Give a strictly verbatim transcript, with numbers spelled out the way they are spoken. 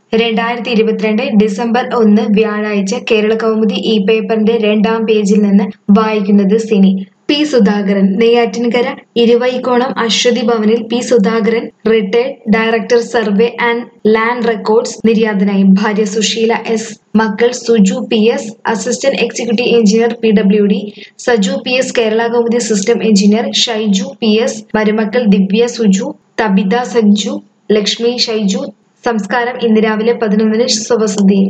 രണ്ടായിരത്തി ഇരുപത്തിരണ്ട് ഡിസംബർ ഒന്ന് വ്യാഴാഴ്ച കേരള കൗമുദി ഈ പേപ്പറിന്റെ രണ്ടാം പേജിൽ നിന്ന് വായിക്കുന്നത് സിനി. പി സുധാകരൻ നെയ്യാറ്റിൻകര ഇരുവൈക്കോണം അശ്വതി ഭവനിൽ P Sudhakaran retired director survey and land records നിര്യാതനായി. ഭാര്യ സുശീല എസ്, മക്കൾ Suju P S, assistant executive engineer P W D, Saju P S, Kerala Kaumudi system engineer Shaiju P S, മരുമക്കൾ ദിവ്യ സുജു, തബിത സഞ്ജു, ലക്ഷ്മി ഷൈജു. സംസ്കാരം ഇന്ന് രാവിലെ പതിനൊന്നിന് സ്വവസതിയിൽ.